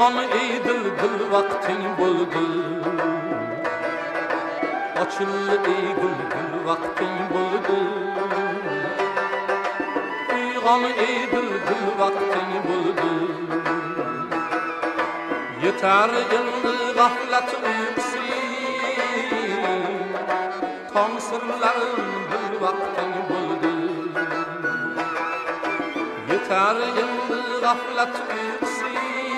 Uyg'on ey dil vaqting bo'ldi. Ochildi ey gul vaqting bo'ldi. Uyg'on ey dil vaqting bo'ldi. Yetar endi g'aflat uyqusi, tong sirlarim bil vaqting bo'ldi. Yetar endi g'aflat uyqusi,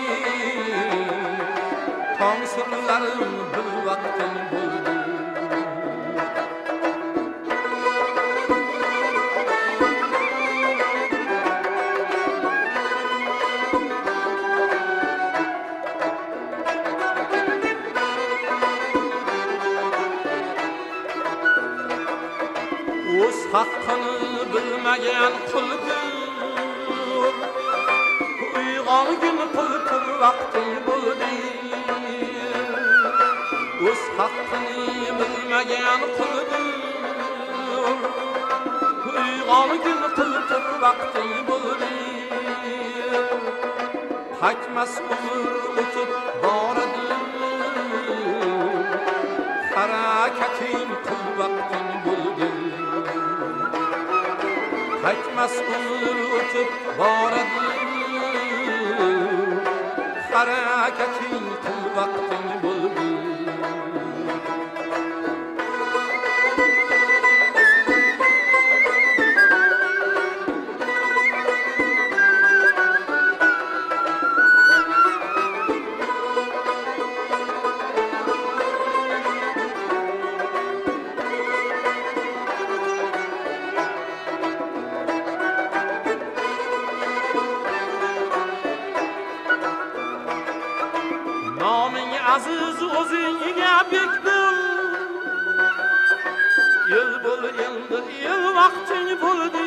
tong sirlarim bil vaqting bo'ldi. O'z haqqini bilmagan quldir, uyg'ongin qiltir vaqting bo'ldi. O'z haqqini bilmagan quldir, uyg'ongin qiltir vaqting bo'ldi. Qaytmas umr o'tib boradi, harakating qil vaqting bo'ldi. Qaytmas umr o'tib boradi, harakating qil vaqting bo'ldi. Noming aziz o'zingga bek bo'l, el bo'l endi el vaqting bo'ldi.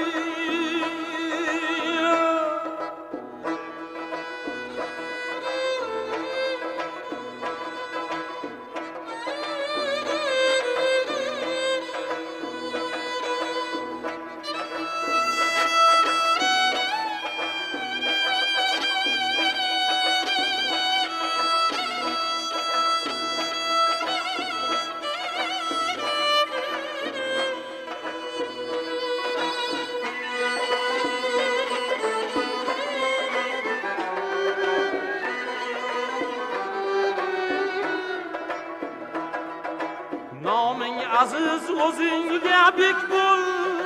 Noming aziz o'zingga bek bo'l,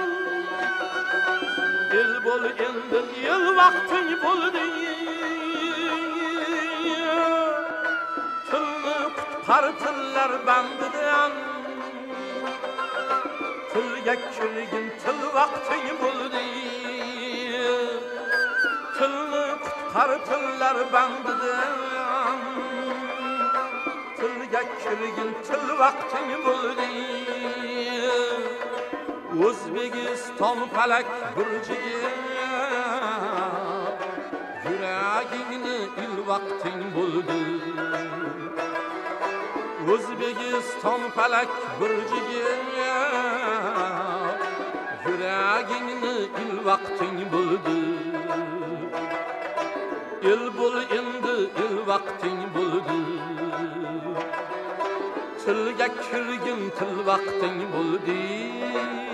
el bo'l endi el vaqting bo'ldi. Tilni qutqar tillar bandidan, tilga kirgin til vaqting bo'ldi. Tilni qutqar tillar bandidan, tilga kirgin til vaqting bo'ldi. O'zbekiston falak burjiga yuragingni il vaqting bo'ldi. O'zbekiston falak burjiga yuragingni il vaqting bo'ldi. El bo'l endi el vaqting bo'ldi. Tilga kirgin til vaqting bo'ldi.